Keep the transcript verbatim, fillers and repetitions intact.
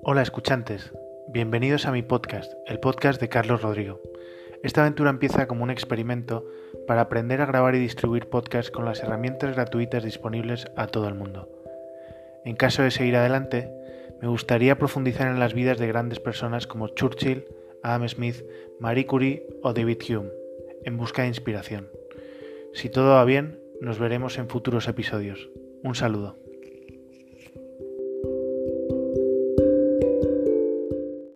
Hola escuchantes, bienvenidos a mi podcast, el podcast de Carlos Rodrigo. Esta aventura empieza como un experimento para aprender a grabar y distribuir podcasts con las herramientas gratuitas disponibles a todo el mundo. En caso de seguir adelante, me gustaría profundizar en las vidas de grandes personas como Churchill, Adam Smith, Marie Curie o David Hume, en busca de inspiración. Si todo va bien, nos veremos en futuros episodios. Un saludo.